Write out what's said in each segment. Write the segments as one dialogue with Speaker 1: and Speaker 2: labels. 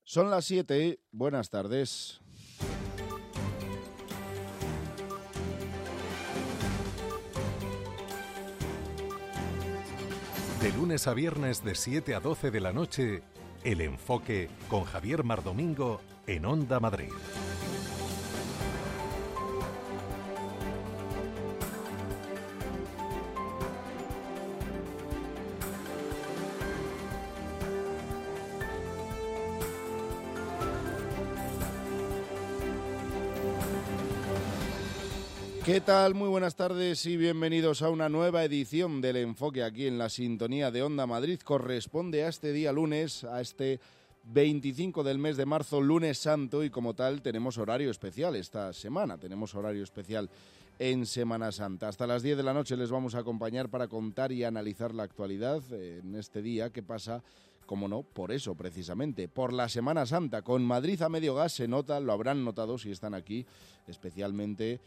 Speaker 1: Son las 7, buenas tardes.
Speaker 2: De lunes a viernes de 7 a 12 de la noche, El Enfoque con Javier Mardomingo en Onda Madrid.
Speaker 1: ¿Qué tal? Muy buenas tardes y bienvenidos a una nueva edición del Enfoque aquí en la sintonía de Onda Madrid. Corresponde a este día lunes, a este 25 del mes de marzo, lunes santo, y como tal tenemos horario especial esta semana. Tenemos horario especial en Semana Santa. Hasta las 10 de la noche les vamos a acompañar para contar y analizar la actualidad en este día que pasa, como no, por eso precisamente, por la Semana Santa. Con Madrid a medio gas se nota, lo habrán notado si están aquí, especialmente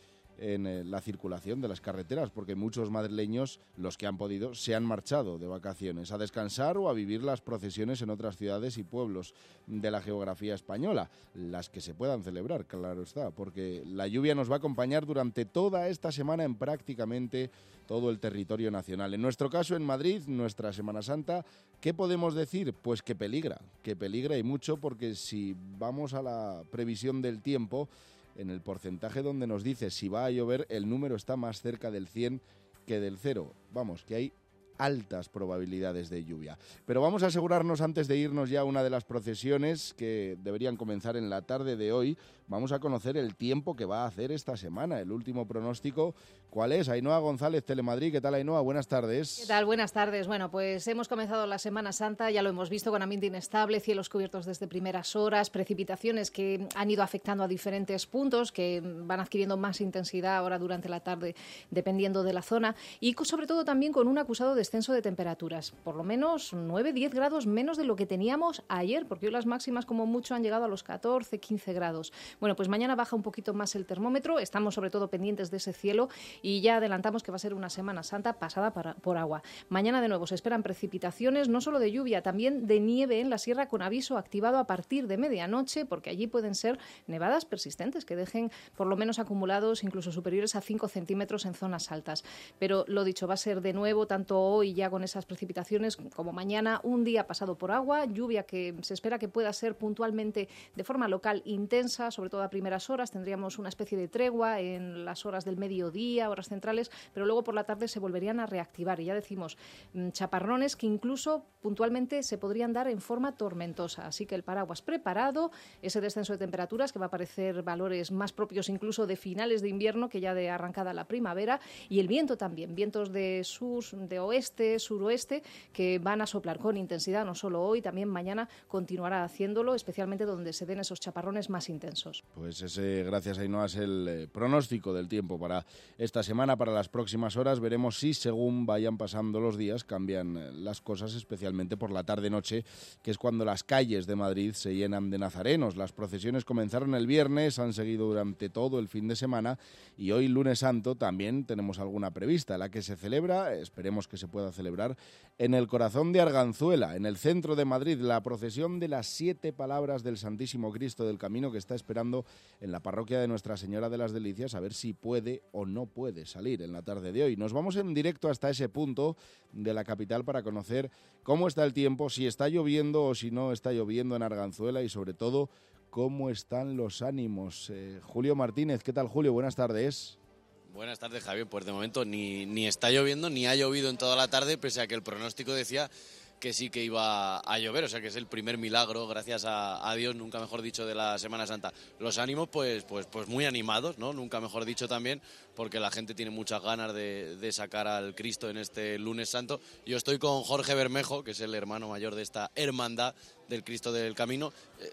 Speaker 1: en la circulación de las carreteras, porque muchos madrileños, los que han podido, se han marchado de vacaciones a descansar o a vivir las procesiones en otras ciudades y pueblos de la geografía española, las que se puedan celebrar, claro está, porque la lluvia nos va a acompañar durante toda esta semana en prácticamente todo el territorio nacional. En nuestro caso, en Madrid, nuestra Semana Santa, ¿qué podemos decir? Pues que peligra y mucho, porque si vamos a la previsión del tiempo, en el porcentaje donde nos dice si va a llover, el número está más cerca del 100 que del 0. Vamos, que hay altas probabilidades de lluvia. Pero vamos a asegurarnos, antes de irnos ya a una de las procesiones que deberían comenzar en la tarde de hoy, vamos a conocer el tiempo que va a hacer esta semana, el último pronóstico. ¿Cuál es? Ainhoa González, Telemadrid. ¿Qué tal, Ainhoa? Buenas tardes.
Speaker 3: ¿Qué tal? Buenas tardes. Bueno, pues hemos comenzado la Semana Santa, ya lo hemos visto, con ambiente inestable, cielos cubiertos desde primeras horas, precipitaciones que han ido afectando a diferentes puntos, que van adquiriendo más intensidad ahora durante la tarde, dependiendo de la zona, y sobre todo también con un acusado descenso de temperaturas, por lo menos 9-10 grados menos de lo que teníamos ayer, porque hoy las máximas como mucho han llegado a los 14-15 grados. Bueno, pues mañana baja un poquito más el termómetro, estamos sobre todo pendientes de ese cielo y ya adelantamos que va a ser una Semana Santa pasada por agua. Mañana de nuevo se esperan precipitaciones, no solo de lluvia, también de nieve en la sierra, con aviso activado a partir de medianoche, porque allí pueden ser nevadas persistentes que dejen por lo menos acumulados incluso superiores a 5 centímetros en zonas altas. Pero lo dicho, va a ser de nuevo, tanto hoy ya con esas precipitaciones como mañana, un día pasado por agua, lluvia que se espera que pueda ser puntualmente de forma local intensa, sobre todo a primeras horas. Tendríamos una especie de tregua en las horas del mediodía, horas centrales, pero luego por la tarde se volverían a reactivar. Y ya decimos, chaparrones que incluso puntualmente se podrían dar en forma tormentosa. Así que el paraguas preparado, ese descenso de temperaturas que va a aparecer valores más propios incluso de finales de invierno que ya de arrancada la primavera, y el viento también, vientos de sur, de oeste, suroeste, que van a soplar con intensidad, no solo hoy, también mañana continuará haciéndolo, especialmente donde se den esos chaparrones más intensos.
Speaker 1: Pues ese, gracias Ainhoa, es el pronóstico del tiempo para esta semana, para las próximas horas. Veremos si según vayan pasando los días cambian las cosas, especialmente por la tarde-noche, que es cuando las calles de Madrid se llenan de nazarenos. Las procesiones comenzaron el viernes, han seguido durante todo el fin de semana, y hoy, lunes santo, también tenemos alguna prevista, la que se celebra, esperemos que se pueda celebrar, en el corazón de Arganzuela, en el centro de Madrid, la procesión de las 7 palabras del Santísimo Cristo del Camino, que está esperando en la parroquia de Nuestra Señora de las Delicias a ver si puede o no puede salir en la tarde de hoy. Nos vamos en directo hasta ese punto de la capital para conocer cómo está el tiempo, si está lloviendo o si no está lloviendo en Arganzuela, y sobre todo cómo están los ánimos. Julio Martínez, ¿qué tal, Julio? Buenas tardes.
Speaker 4: Buenas tardes, Javier. Pues de momento ni está lloviendo, ni ha llovido en toda la tarde, pese a que el pronóstico decía que sí que iba a llover, o sea que es el primer milagro, gracias a Dios, nunca mejor dicho, de la Semana Santa. Los ánimos pues muy animados, ¿no? Nunca mejor dicho también, porque la gente tiene muchas ganas de sacar al Cristo en este lunes santo. Yo estoy con Jorge Bermejo, que es el hermano mayor de esta hermandad del Cristo del Camino.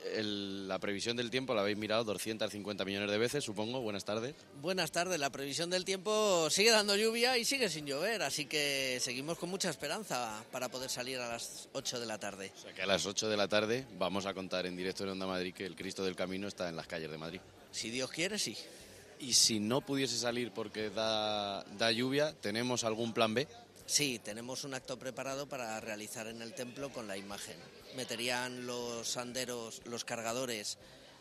Speaker 4: La previsión del tiempo la habéis mirado 250 millones de veces, supongo. Buenas tardes.
Speaker 5: Buenas tardes. La previsión del tiempo sigue dando lluvia y sigue sin llover, así que seguimos con mucha esperanza para poder salir a las 8 de la tarde.
Speaker 4: O sea que a las 8 de la tarde vamos a contar en directo en Onda Madrid que el Cristo del Camino está en las calles de Madrid.
Speaker 5: Si Dios quiere, sí.
Speaker 4: Y si no pudiese salir porque da lluvia, ¿tenemos algún plan B?
Speaker 5: Sí, tenemos un acto preparado para realizar en el templo con la imagen. meterían los anderos, los cargadores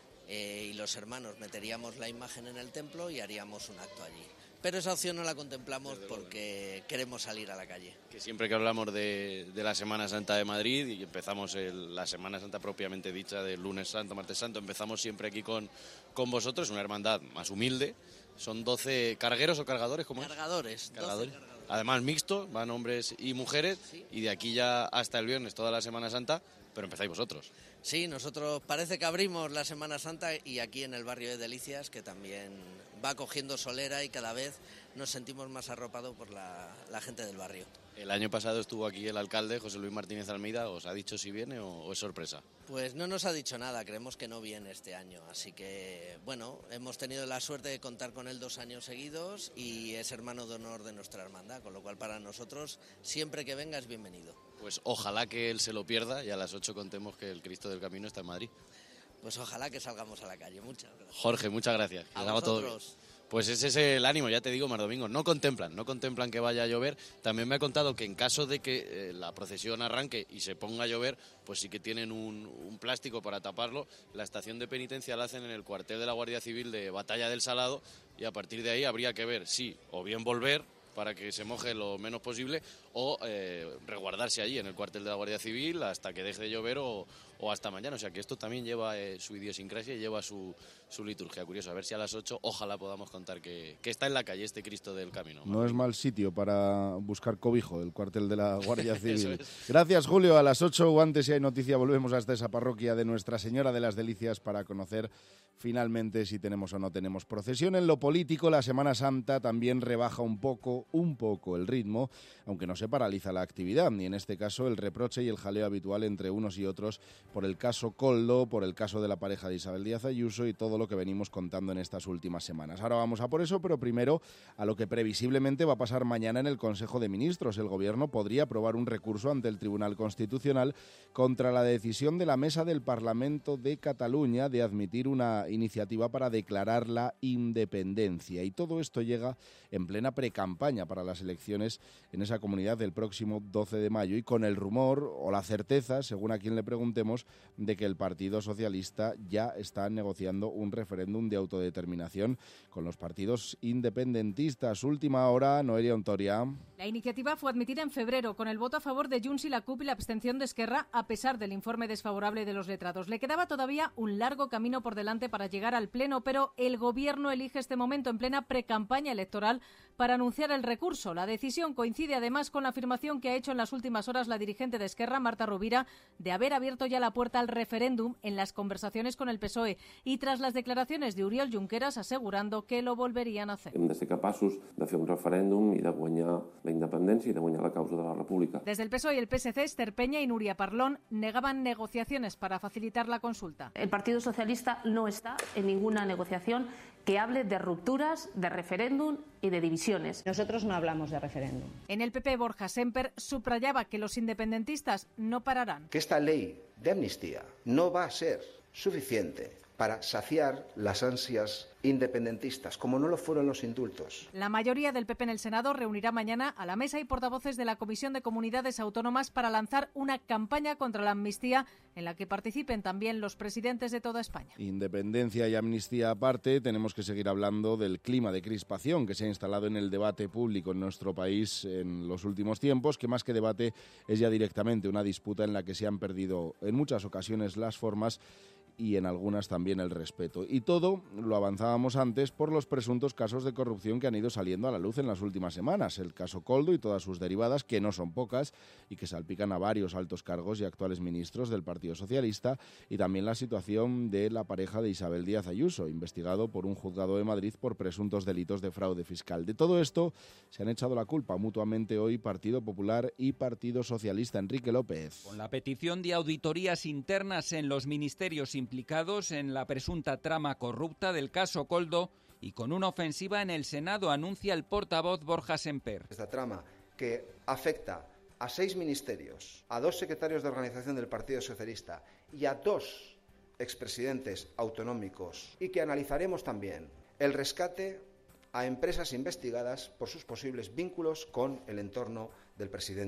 Speaker 5: y los hermanos, meteríamos la imagen en el templo y haríamos un acto allí. Pero esa opción no la contemplamos porque queremos salir a la calle.
Speaker 4: Que siempre que hablamos de la Semana Santa de Madrid y empezamos la Semana Santa propiamente dicha, del lunes santo, martes santo, empezamos siempre aquí con vosotros, una hermandad más humilde. Son 12 cargueros o cargadores, ¿cómo es?
Speaker 5: Cargadores.
Speaker 4: Además mixto, van hombres y mujeres, sí. Y de aquí ya hasta el viernes toda la Semana Santa, pero empezáis vosotros.
Speaker 5: Sí, nosotros parece que abrimos la Semana Santa y aquí en el barrio de Delicias, que también va cogiendo solera y cada vez nos sentimos más arropados por la gente del barrio.
Speaker 4: El año pasado estuvo aquí el alcalde, José Luis Martínez Almeida. ¿Os ha dicho si viene o es sorpresa?
Speaker 5: Pues no nos ha dicho nada, creemos que no viene este año. Así que, bueno, hemos tenido la suerte de contar con él 2 años seguidos y es hermano de honor de nuestra hermandad, con lo cual para nosotros, siempre que venga es bienvenido.
Speaker 4: Pues ojalá que él se lo pierda y a las 8 contemos que el Cristo del Camino está en Madrid.
Speaker 5: Pues ojalá que salgamos a la calle. Muchas gracias.
Speaker 4: Jorge, muchas gracias.
Speaker 5: A vosotros.
Speaker 4: Todo bien. Pues ese es el ánimo, ya te digo, Mardomingo, no contemplan que vaya a llover. También me ha contado que en caso de que la procesión arranque y se ponga a llover, pues sí que tienen un plástico para taparlo. La estación de penitencia la hacen en el cuartel de la Guardia Civil de Batalla del Salado y a partir de ahí habría que ver si o bien volver para que se moje lo menos posible o resguardarse allí en el cuartel de la Guardia Civil hasta que deje de llover o hasta mañana. O sea que esto también lleva su idiosincrasia y lleva su liturgia. Curioso, a ver si a las 8 ojalá podamos contar que está en la calle este Cristo del Camino.
Speaker 1: No es mal sitio para buscar cobijo, el cuartel de la Guardia Civil. Gracias, Julio. A las 8 o antes, si hay noticia, volvemos hasta esa parroquia de Nuestra Señora de las Delicias para conocer finalmente si tenemos o no tenemos procesión. En lo político, la Semana Santa también rebaja un poco el ritmo, aunque no se paraliza la actividad, ni en este caso el reproche y el jaleo habitual entre unos y otros por el caso Koldo, por el caso de la pareja de Isabel Díaz Ayuso y todo lo que venimos contando en estas últimas semanas. Ahora vamos a por eso, pero primero a lo que previsiblemente va a pasar mañana en el Consejo de Ministros. El Gobierno podría aprobar un recurso ante el Tribunal Constitucional contra la decisión de la Mesa del Parlamento de Cataluña de admitir una iniciativa para declarar la independencia. Y todo esto llega en plena precampaña para las elecciones en esa comunidad del próximo 12 de mayo y con el rumor o la certeza, según a quien le preguntemos, de que el Partido Socialista ya está negociando un referéndum de autodeterminación con los partidos independentistas. Última hora, Noelia Ontoria.
Speaker 6: La iniciativa fue admitida en febrero con el voto a favor de Junts y la CUP y la abstención de Esquerra, a pesar del informe desfavorable de los letrados. Le quedaba todavía un largo camino por delante para llegar al Pleno, pero el Gobierno elige este momento en plena precampaña electoral para anunciar el recurso. La decisión coincide además con la afirmación que ha hecho en las últimas horas la dirigente de Esquerra, Marta Rovira, de haber abierto ya la puerta al referéndum en las conversaciones con el PSOE y tras las declaraciones de Oriol Junqueras asegurando que lo volverían a hacer.
Speaker 7: Hem de ser capaços de fer un referèndum i de guanyar la independència i de guanyar la causa de la República.
Speaker 6: Desde el PSOE y el PSC, Esther Peña y Nuria Parlón negaban negociaciones para facilitar la consulta.
Speaker 8: El Partido Socialista no está en ninguna negociación que hable de rupturas, de referéndum y de divisiones.
Speaker 9: Nosotros no hablamos de referéndum.
Speaker 6: En el PP, Borja Semper subrayaba que los independentistas no pararán.
Speaker 10: Que esta ley de amnistía no va a ser suficiente para saciar las ansias independentistas, como no lo fueron los indultos.
Speaker 6: La mayoría del PP en el Senado reunirá mañana a la mesa y portavoces de la Comisión de Comunidades Autónomas para lanzar una campaña contra la amnistía en la que participen también los presidentes de toda España.
Speaker 1: Independencia y amnistía aparte, tenemos que seguir hablando del clima de crispación que se ha instalado en el debate público en nuestro país en los últimos tiempos, que más que debate es ya directamente una disputa en la que se han perdido en muchas ocasiones las formas y en algunas también el respeto. Y todo lo avanzábamos antes por los presuntos casos de corrupción que han ido saliendo a la luz en las últimas semanas. El caso Koldo y todas sus derivadas, que no son pocas y que salpican a varios altos cargos y actuales ministros del Partido Socialista, y también la situación de la pareja de Isabel Díaz Ayuso, investigado por un juzgado de Madrid por presuntos delitos de fraude fiscal. De todo esto se han echado la culpa mutuamente hoy Partido Popular y Partido Socialista. Enrique López.
Speaker 11: Con la petición de auditorías internas en los ministerios implicados en la presunta trama corrupta del caso Koldo y con una ofensiva en el Senado, anuncia el portavoz Borja Semper.
Speaker 10: Esta trama que afecta a 6 ministerios, a 2 secretarios de organización del Partido Socialista y a 2 expresidentes autonómicos, y que analizaremos también el rescate a empresas investigadas por sus posibles vínculos con el entorno del presidente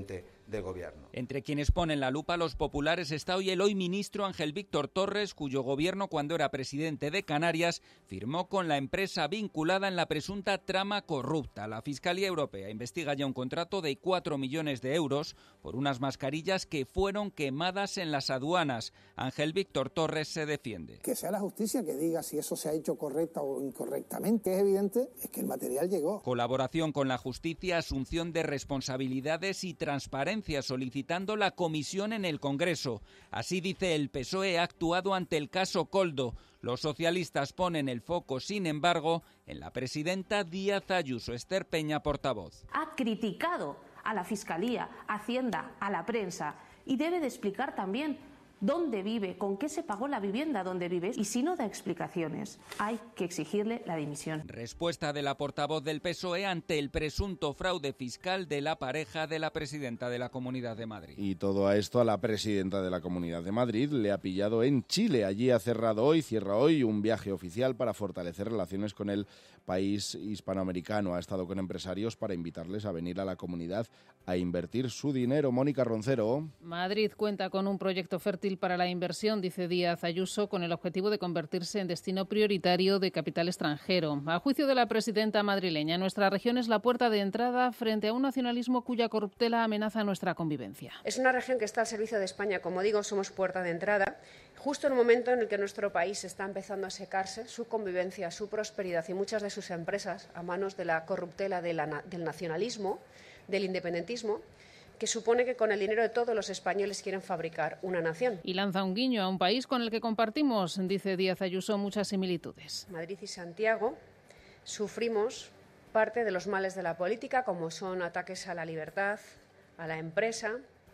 Speaker 10: de gobierno.
Speaker 11: Entre quienes ponen la lupa a los populares está hoy el ministro Ángel Víctor Torres, cuyo gobierno, cuando era presidente de Canarias, firmó con la empresa vinculada en la presunta trama corrupta. La Fiscalía Europea investiga ya un contrato de 4 millones de euros por unas mascarillas que fueron quemadas en las aduanas. Ángel Víctor Torres se defiende.
Speaker 12: Que sea la justicia que diga si eso se ha hecho correcta o incorrectamente. Es evidente, es que el material llegó.
Speaker 11: Colaboración con la justicia, asunción de responsabilidades y transparencia, solicitando la comisión en el Congreso. Así dice el PSOE ha actuado ante el caso Koldo. Los socialistas ponen el foco, sin embargo, en la presidenta Díaz Ayuso. Esther Peña, portavoz.
Speaker 8: Ha criticado a la Fiscalía, a Hacienda, a la prensa y debe de explicar también dónde vive, con qué se pagó la vivienda donde vive, y si no da explicaciones, hay que exigirle la dimisión.
Speaker 11: Respuesta de la portavoz del PSOE ante el presunto fraude fiscal de la pareja de la presidenta de la Comunidad de Madrid.
Speaker 1: Y todo a esto a la presidenta de la Comunidad de Madrid le ha pillado en Chile. Allí cierra hoy un viaje oficial para fortalecer relaciones con el país hispanoamericano. Ha estado con empresarios para invitarles a venir a la comunidad a invertir su dinero. Mónica Roncero.
Speaker 13: Madrid cuenta con un proyecto fértil para la inversión, dice Díaz Ayuso, con el objetivo de convertirse en destino prioritario de capital extranjero. A juicio de la presidenta madrileña, nuestra región es la puerta de entrada frente a un nacionalismo cuya corruptela amenaza nuestra convivencia.
Speaker 14: Es una región que está al servicio de España, como digo, somos puerta de entrada, justo en un momento en el que nuestro país está empezando a secarse, su convivencia, su prosperidad y muchas de sus empresas a manos de la corruptela del nacionalismo, del independentismo, que supone que con el dinero de todos los españoles quieren fabricar una nación.
Speaker 13: Y lanza un guiño a un país con el que compartimos, dice Díaz Ayuso, muchas similitudes.
Speaker 14: Madrid y Santiago sufrimos parte de los males de la política, como son ataques a la libertad, a la empresa,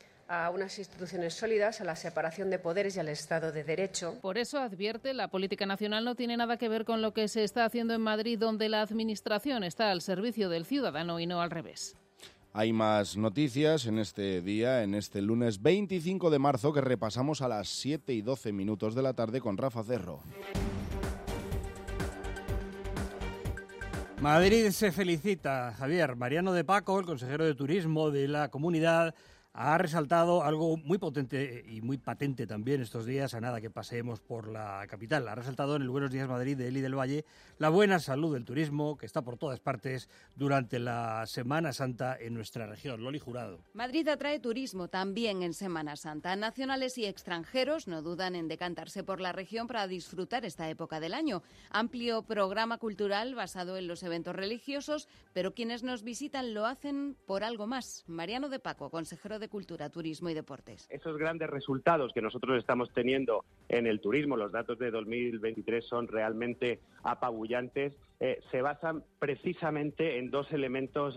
Speaker 14: a unas instituciones sólidas, a la separación de poderes y al Estado de Derecho.
Speaker 13: Por eso, advierte, la política nacional no tiene nada que ver con lo que se está haciendo en Madrid, donde la administración está al servicio del ciudadano y no al revés.
Speaker 1: Hay más noticias en este día, en este lunes 25 de marzo, que repasamos a las 7 y 12 minutos de la tarde con Rafa Cerro.
Speaker 15: Madrid se felicita, Javier. Mariano de Paco, el consejero de Turismo de la Comunidad, ha resaltado algo muy potente y muy patente también estos días, a nada que paseemos por la capital. Ha resaltado en el Buenos Días Madrid de Eli del Valle la buena salud del turismo, que está por todas partes durante la Semana Santa en nuestra región. Loli Jurado.
Speaker 16: Madrid atrae turismo también en Semana Santa. Nacionales y extranjeros no dudan en decantarse por la región para disfrutar esta época del año. Amplio programa cultural basado en los eventos religiosos, pero quienes nos visitan lo hacen por algo más. Mariano de Paco, consejero de Cultura, Turismo y Deportes.
Speaker 17: Esos grandes resultados que nosotros estamos teniendo en el turismo, los datos de 2023 son realmente apabullantes, se basan precisamente en dos elementos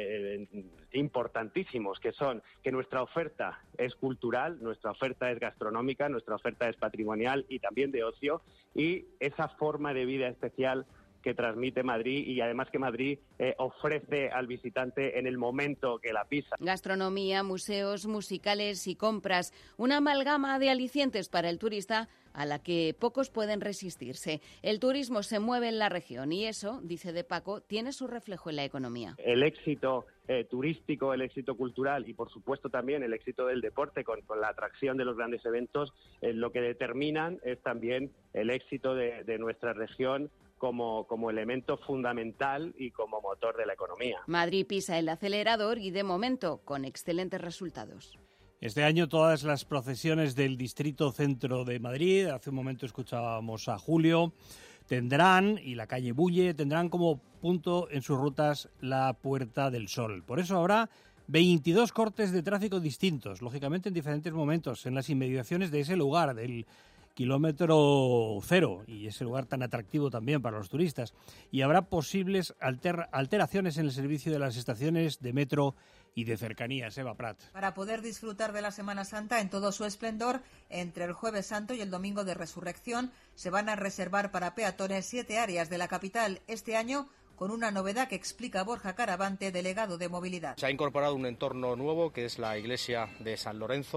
Speaker 17: importantísimos, que son que nuestra oferta es cultural, nuestra oferta es gastronómica, nuestra oferta es patrimonial y también de ocio, y esa forma de vida especial que transmite Madrid, y además que Madrid ofrece al visitante en el momento que la pisa.
Speaker 16: Gastronomía, museos, musicales y compras, una amalgama de alicientes para el turista a la que pocos pueden resistirse. El turismo se mueve en la región y eso, dice de Paco, tiene su reflejo en la economía.
Speaker 17: El éxito turístico, el éxito cultural y, por supuesto, también el éxito del deporte con la atracción de los grandes eventos, lo que determinan es también el éxito de nuestra región como elemento fundamental y como motor de la economía.
Speaker 16: Madrid pisa el acelerador y, de momento, con excelentes resultados.
Speaker 15: Este año todas las procesiones del Distrito Centro de Madrid, hace un momento escuchábamos a Julio, tendrán, y la calle Bulle, tendrán como punto en sus rutas la Puerta del Sol. Por eso habrá 22 cortes de tráfico distintos, lógicamente en diferentes momentos, en las inmediaciones de ese lugar, del kilómetro cero, y ese lugar tan atractivo también para los turistas. Y habrá posibles alteraciones en el servicio de las estaciones de metro y de cercanías. Eva Prat.
Speaker 18: Para poder disfrutar de la Semana Santa en todo su esplendor, entre el Jueves Santo y el Domingo de Resurrección, se van a reservar para peatones 7 áreas de la capital este año, con una novedad que explica Borja Caravante, delegado de Movilidad.
Speaker 19: Se ha incorporado un entorno nuevo, que es la iglesia de San Lorenzo,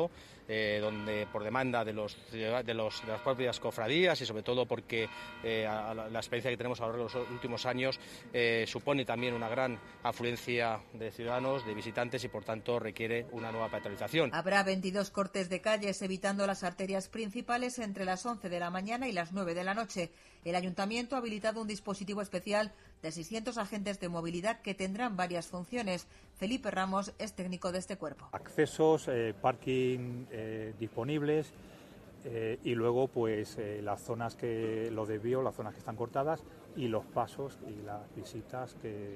Speaker 19: donde por demanda de las propias cofradías y sobre todo porque la experiencia que tenemos a lo largo de los últimos años supone también una gran afluencia de ciudadanos, de visitantes y por tanto requiere una nueva peatonalización.
Speaker 18: Habrá 22 cortes de calles evitando las arterias principales entre las 11 de la mañana y las 9 de la noche. El Ayuntamiento ha habilitado un dispositivo especial de 600 agentes de movilidad que tendrán varias funciones. Felipe Ramos es técnico de este cuerpo.
Speaker 20: Accesos, parking disponibles y luego pues las zonas los desvíos, las zonas que están cortadas y los pasos y las visitas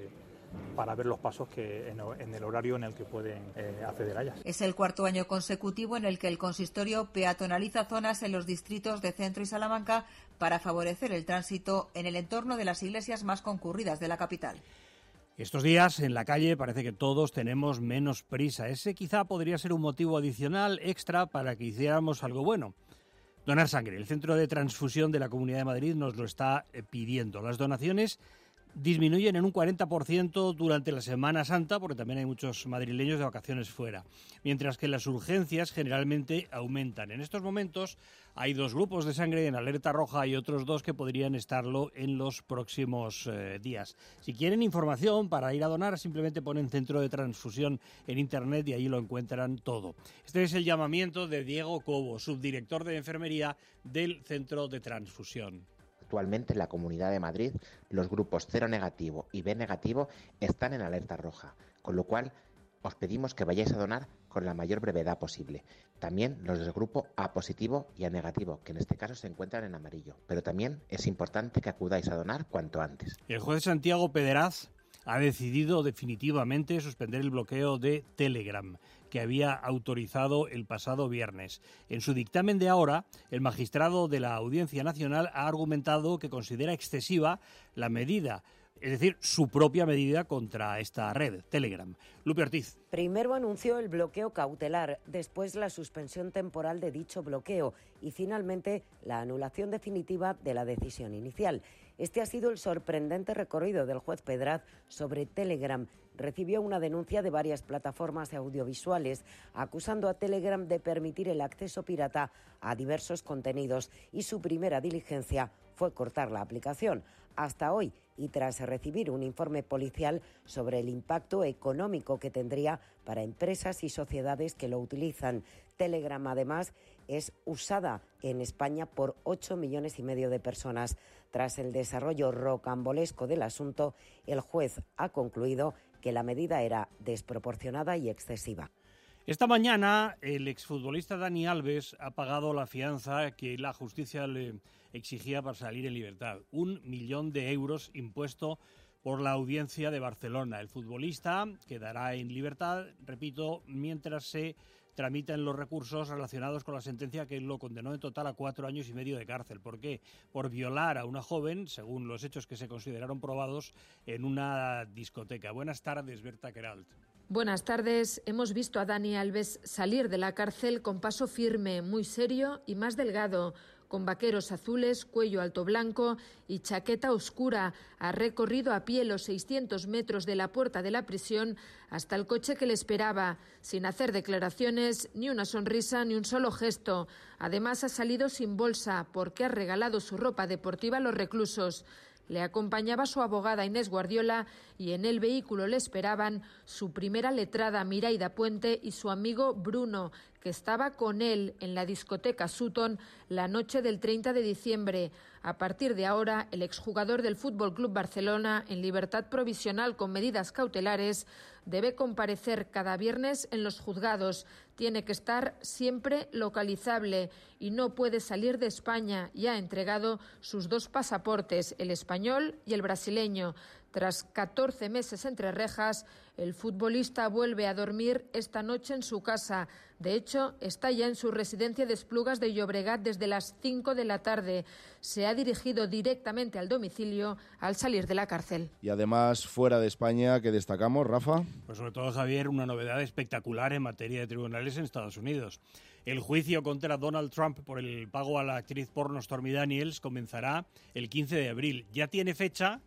Speaker 20: para ver los pasos en el horario en el que pueden acceder a ellas.
Speaker 18: Es el cuarto año consecutivo en el que el consistorio peatonaliza zonas en los distritos de Centro y Salamanca para favorecer el tránsito en el entorno de las iglesias más concurridas de la capital.
Speaker 15: Estos días en la calle parece que todos tenemos menos prisa. Ese quizá podría ser un motivo adicional, extra, para que hiciéramos algo bueno. Donar sangre. El Centro de Transfusión de la Comunidad de Madrid nos lo está pidiendo. Las donaciones disminuyen en un 40% durante la Semana Santa, porque también hay muchos madrileños de vacaciones fuera, mientras que las urgencias generalmente aumentan. En estos momentos hay 2 grupos de sangre en alerta roja y otros 2 que podrían estarlo en los próximos días. Si quieren información para ir a donar, simplemente ponen Centro de Transfusión en Internet y ahí lo encuentran todo. Este es el llamamiento de Diego Cobo, subdirector de Enfermería del Centro de Transfusión.
Speaker 21: Actualmente en la Comunidad de Madrid los grupos 0 negativo y B negativo están en alerta roja, con lo cual os pedimos que vayáis a donar con la mayor brevedad posible. También los del grupo A positivo y A negativo, que en este caso se encuentran en amarillo, pero también es importante que acudáis a donar cuanto antes.
Speaker 15: El juez Santiago Pederaz ha decidido definitivamente suspender el bloqueo de Telegram que había autorizado el pasado viernes. En su dictamen de ahora, el magistrado de la Audiencia Nacional ha argumentado que considera excesiva la medida, es decir, su propia medida contra esta red, Telegram. Lupe Ortiz.
Speaker 22: Primero anunció el bloqueo cautelar, después la suspensión temporal de dicho bloqueo y finalmente la anulación definitiva de la decisión inicial. Este ha sido el sorprendente recorrido del juez Pederaz sobre Telegram. Recibió una denuncia de varias plataformas audiovisuales acusando a Telegram de permitir el acceso pirata a diversos contenidos y su primera diligencia fue cortar la aplicación. Hasta hoy, y tras recibir un informe policial sobre el impacto económico que tendría para empresas y sociedades que lo utilizan. Telegram, además, es usada en España por 8,5 millones de personas. Tras el desarrollo rocambolesco del asunto, el juez ha concluido que la medida era desproporcionada y excesiva.
Speaker 15: Esta mañana el exfutbolista Dani Alves ha pagado la fianza que la justicia le exigía para salir en libertad. 1 millón de euros impuesto por la Audiencia de Barcelona. El futbolista quedará en libertad, repito, mientras se tramitan los recursos relacionados con la sentencia que lo condenó en total a 4 años y medio de cárcel. ¿Por qué? Por violar a una joven, según los hechos que se consideraron probados, en una discoteca. Buenas tardes, Berta Queralt.
Speaker 23: Buenas tardes. Hemos visto a Dani Alves salir de la cárcel con paso firme, muy serio y más delgado, con vaqueros azules, cuello alto blanco y chaqueta oscura. Ha recorrido a pie los 600 metros de la puerta de la prisión hasta el coche que le esperaba, sin hacer declaraciones, ni una sonrisa, ni un solo gesto. Además, ha salido sin bolsa porque ha regalado su ropa deportiva a los reclusos. Le acompañaba su abogada Inés Guardiola y en el vehículo le esperaban su primera letrada Miraida Puente y su amigo Bruno, que estaba con él en la discoteca Sutton la noche del 30 de diciembre. A partir de ahora, el exjugador del Fútbol Club Barcelona, en libertad provisional con medidas cautelares, debe comparecer cada viernes en los juzgados. Tiene que estar siempre localizable y no puede salir de España. Y ha entregado sus 2 pasaportes, el español y el brasileño. Tras 14 meses entre rejas, el futbolista vuelve a dormir esta noche en su casa. De hecho, está ya en su residencia de Esplugas de Llobregat desde las 5 de la tarde. Se ha dirigido directamente al domicilio al salir de la cárcel.
Speaker 1: Y además, fuera de España, ¿qué destacamos, Rafa?
Speaker 15: Pues sobre todo, Javier, una novedad espectacular en materia de tribunales en Estados Unidos. El juicio contra Donald Trump por el pago a la actriz porno Stormy Daniels comenzará el 15 de abril. Ya tiene fecha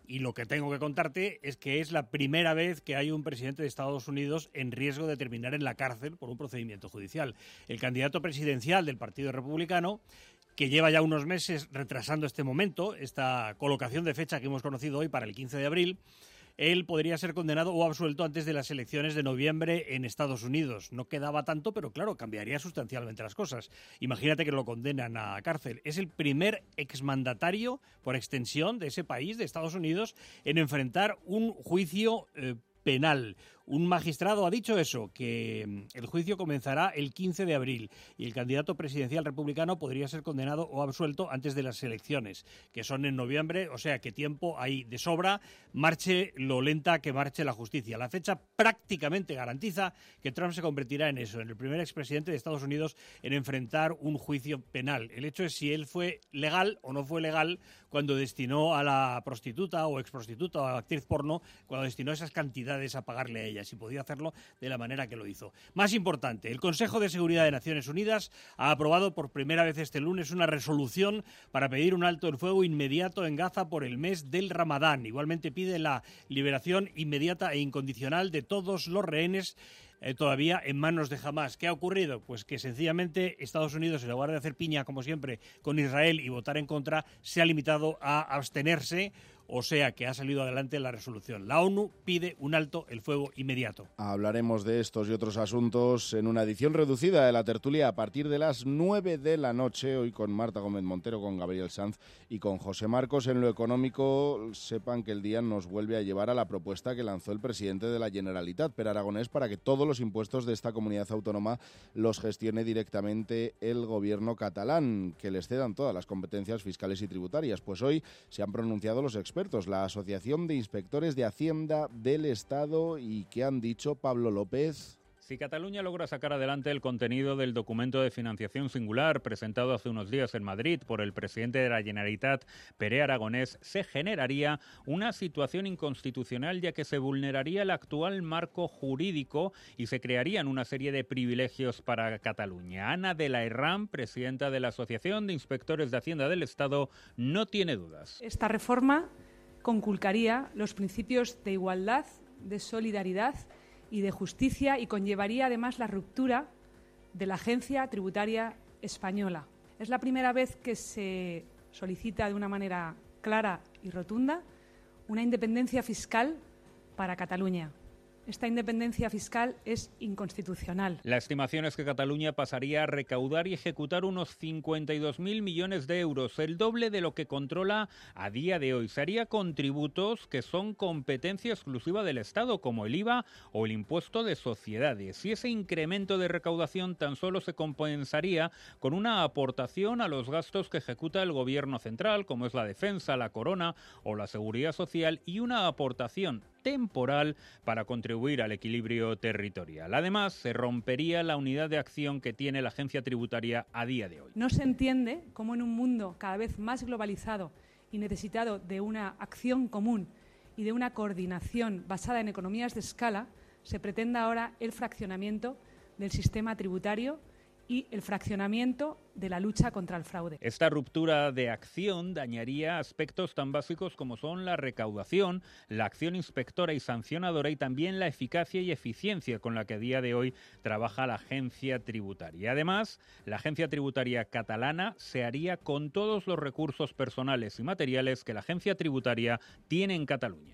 Speaker 15: Y lo que tengo que contarte es que es la primera vez que hay un presidente de Estados Unidos en riesgo de terminar en la cárcel por un procedimiento judicial. El candidato presidencial del Partido Republicano, que lleva ya unos meses retrasando este momento, esta colocación de fecha que hemos conocido hoy para el 15 de abril, él podría ser condenado o absuelto antes de las elecciones de noviembre en Estados Unidos. No quedaba tanto, pero claro, cambiaría sustancialmente las cosas. Imagínate que lo condenan a cárcel. Es el primer exmandatario, por extensión, de ese país, de Estados Unidos, en enfrentar un juicio penal. Un magistrado ha dicho eso, que el juicio comenzará el 15 de abril y el candidato presidencial republicano podría ser condenado o absuelto antes de las elecciones, que son en noviembre, o sea que tiempo hay de sobra, marche lo lenta que marche la justicia. La fecha prácticamente garantiza que Trump se convertirá en eso, en el primer expresidente de Estados Unidos en enfrentar un juicio penal. El hecho es si él fue legal o no fue legal cuando destinó a la prostituta o exprostituta o a la actriz porno, cuando destinó esas cantidades a pagarle a ella, si podía hacerlo de la manera que lo hizo. Más importante, el Consejo de Seguridad de Naciones Unidas ha aprobado por primera vez este lunes una resolución para pedir un alto el fuego inmediato en Gaza por el mes del Ramadán. Igualmente pide la liberación inmediata e incondicional de todos los rehenes todavía en manos de Hamás. ¿Qué ha ocurrido? Pues que sencillamente Estados Unidos, en lugar de hacer piña, como siempre, con Israel y votar en contra, se ha limitado a abstenerse, o sea que ha salido adelante la resolución. La ONU pide un alto el fuego inmediato.
Speaker 1: Hablaremos de estos y otros asuntos en una edición reducida de la tertulia a partir de las 9 de la noche, hoy con Marta Gómez Montero, con Gabriel Sanz y con José Marcos. En lo económico, sepan que el día nos vuelve a llevar a la propuesta que lanzó el presidente de la Generalitat, Pere Aragonés, para que todos los impuestos de esta comunidad autónoma los gestione directamente el gobierno catalán, que les cedan todas las competencias fiscales y tributarias. Pues hoy se han pronunciado los expertos, la Asociación de Inspectores de Hacienda del Estado, y ¿qué han dicho, Pablo López?
Speaker 2: Si Cataluña logra sacar adelante el contenido del documento de financiación singular presentado hace unos días en Madrid por el presidente de la Generalitat, Pere Aragonés, se generaría una situación inconstitucional, ya que se vulneraría el actual marco jurídico y se crearían una serie de privilegios para Cataluña. Ana de la Herrán, presidenta de la Asociación de Inspectores de Hacienda del Estado, no tiene dudas.
Speaker 3: Esta reforma conculcaría los principios de igualdad, de solidaridad y de justicia, y conllevaría además la ruptura de la Agencia Tributaria Española. Es la primera vez que se solicita de una manera clara y rotunda una independencia fiscal para Cataluña. Esta independencia fiscal es inconstitucional.
Speaker 2: La estimación es que Cataluña pasaría a recaudar y ejecutar unos 52.000 millones de euros, el doble de lo que controla a día de hoy. Se haría con tributos que son competencia exclusiva del Estado, como el IVA o el impuesto de sociedades. Y ese incremento de recaudación tan solo se compensaría con una aportación a los gastos que ejecuta el Gobierno central, como es la defensa, la corona o la seguridad social, y una aportación temporal para contribuir al equilibrio territorial. Además, se rompería la unidad de acción que tiene la agencia tributaria a día de hoy.
Speaker 3: No se entiende cómo en un mundo cada vez más globalizado y necesitado de una acción común y de una coordinación basada en economías de escala, se pretenda ahora el fraccionamiento del sistema tributario y el fraccionamiento de la lucha contra el fraude.
Speaker 2: Esta ruptura de acción dañaría aspectos tan básicos como son la recaudación, la acción inspectora y sancionadora, y también la eficacia y eficiencia con la que a día de hoy trabaja la agencia tributaria. Además, la agencia tributaria catalana se haría con todos los recursos personales y materiales que la agencia tributaria tiene en Cataluña.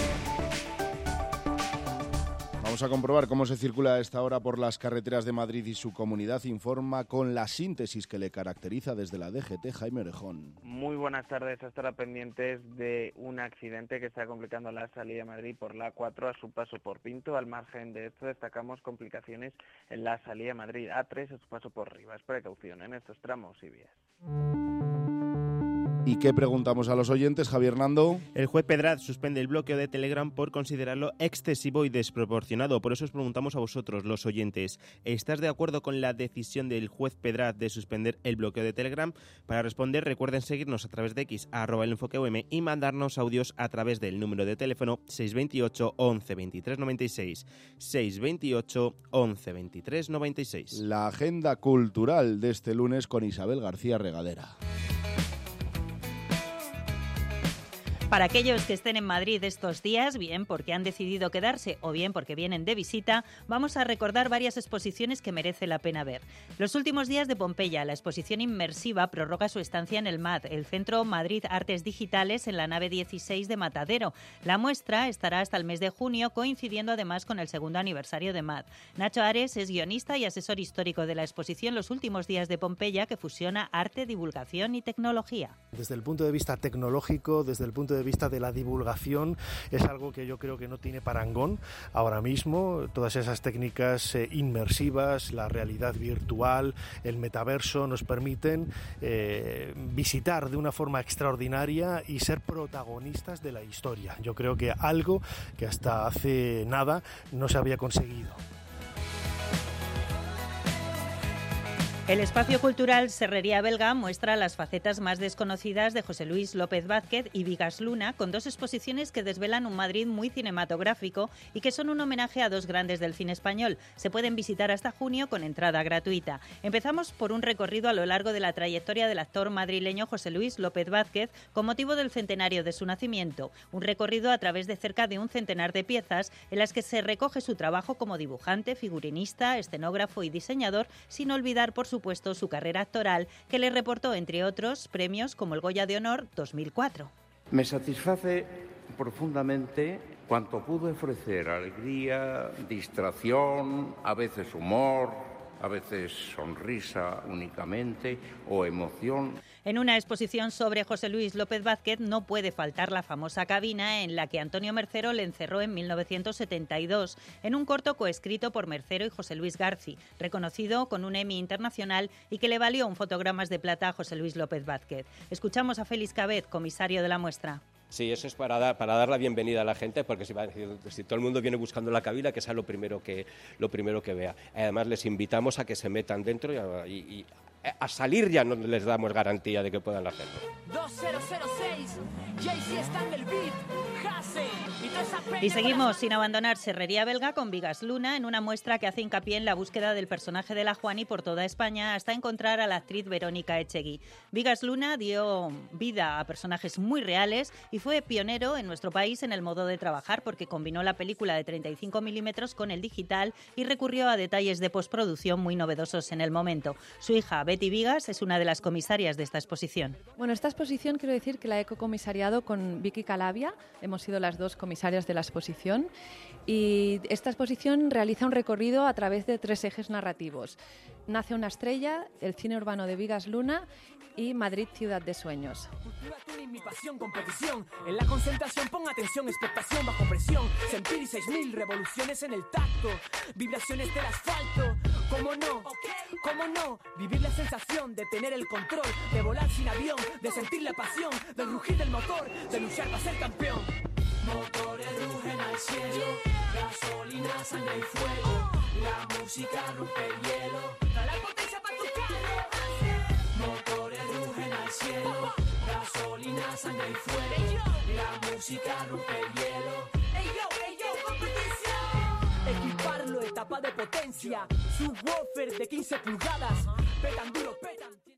Speaker 1: Vamos a comprobar cómo se circula a esta hora por las carreteras de Madrid y su comunidad. Informa con la síntesis que le caracteriza desde la DGT, Jaime Orejón.
Speaker 5: Muy buenas tardes. A estar pendientes de un accidente que está complicando la salida de Madrid por la A4 a su paso por Pinto. Al margen de esto, destacamos complicaciones en la salida de Madrid A3 a su paso por Rivas. Precaución en estos tramos y vías.
Speaker 1: ¿Y qué preguntamos a los oyentes, Javier Nando?
Speaker 24: El juez Pedraz suspende el bloqueo de Telegram por considerarlo excesivo y desproporcionado. Por eso os preguntamos a vosotros, los oyentes, ¿estás de acuerdo con la decisión del juez Pedraz de suspender el bloqueo de Telegram? Para responder, recuerden seguirnos a través de X, @elenfoqueum, y mandarnos audios a través del número de teléfono 628 11 23 96. 628 11 23 96.
Speaker 1: La agenda cultural de este lunes con Isabel García Regadera.
Speaker 4: Para aquellos que estén en Madrid estos días, bien porque han decidido quedarse o bien porque vienen de visita, vamos a recordar varias exposiciones que merece la pena ver. Los últimos días de Pompeya, la exposición inmersiva prorroga su estancia en el MAD, el Centro Madrid Artes Digitales, en la nave 16 de Matadero. La muestra estará hasta el mes de junio, coincidiendo además con el segundo aniversario de MAD. Nacho Ares es guionista y asesor histórico de la exposición Los últimos días de Pompeya, que fusiona arte, divulgación y tecnología.
Speaker 6: Desde el punto de vista tecnológico, desde el punto de vista de la divulgación, es algo que yo creo que no tiene parangón ahora mismo. Todas esas técnicas inmersivas, la realidad virtual, el metaverso nos permiten visitar de una forma extraordinaria y ser protagonistas de la historia. Yo creo que algo que hasta hace nada no se había conseguido.
Speaker 4: El espacio cultural Serrería Belga muestra las facetas más desconocidas de José Luis López Vázquez y Vigas Luna, con dos exposiciones que desvelan un Madrid muy cinematográfico y que son un homenaje a dos grandes del cine español. Se pueden visitar hasta junio con entrada gratuita. Empezamos por un recorrido a lo largo de la trayectoria del actor madrileño José Luis López Vázquez con motivo del centenario de su nacimiento. Un recorrido a través de cerca de un centenar de piezas en las que se recoge su trabajo como dibujante, figurinista, escenógrafo y diseñador, sin olvidar, por supuesto, su carrera actoral, que le reportó, entre otros, premios como el Goya de Honor 2004.
Speaker 7: Me satisface profundamente cuanto pude ofrecer: alegría, distracción, a veces humor, a veces sonrisa únicamente o emoción.
Speaker 4: En una exposición sobre José Luis López Vázquez no puede faltar la famosa cabina en la que Antonio Mercero le encerró en 1972, en un corto coescrito por Mercero y José Luis Garci, reconocido con un Emmy internacional y que le valió un Fotogramas de Plata a José Luis López Vázquez. Escuchamos a Félix Cabez, comisario de la muestra.
Speaker 9: Sí, eso es para dar la bienvenida a la gente, porque si todo el mundo viene buscando la cabina, que sea lo primero que vea. Además, les invitamos a que se metan dentro y a salir ya no les damos garantía de que puedan hacerlo.
Speaker 25: 2006, Jay-Z está en el beat,
Speaker 4: y seguimos sin abandonar Serrería Belga con Vigas Luna en una muestra que hace hincapié en la búsqueda del personaje de la Juani por toda España hasta encontrar a la actriz Verónica Echegui. Vigas Luna dio vida a personajes muy reales y fue pionero en nuestro país en el modo de trabajar, porque combinó la película de 35 milímetros con el digital y recurrió a detalles de postproducción muy novedosos en el momento. Su hija Betty Vigas es una de las comisarias de esta exposición.
Speaker 26: Bueno, esta exposición quiero decir que la he cocomisariado con Vicky Calabia. Hemos sido las dos comisarias de la exposición, y esta exposición realiza un recorrido a través de 3 ejes narrativos: Nace una estrella, el cine urbano de Vigas Luna y Madrid, ciudad de sueños.
Speaker 25: Mi pasión, competición, en la concentración pon atención, expectación bajo presión, sentir 6.000 revoluciones en el tacto, vibraciones del asfalto, ¿cómo no? Vivir la sensación de tener el control, de volar sin avión, de sentir la pasión, del rugir del motor, de luchar para ser campeón. Motores rugen al cielo, gasolina, sangre y fuego, la música rompe el hielo, da la potencia para tu carro. Motores rugen al cielo, gasolina, sangre y fuego, la música rompe el hielo. Ey yo, competición. Equiparlo, etapa de potencia, subwoofer de 15 pulgadas, petan duro, petan.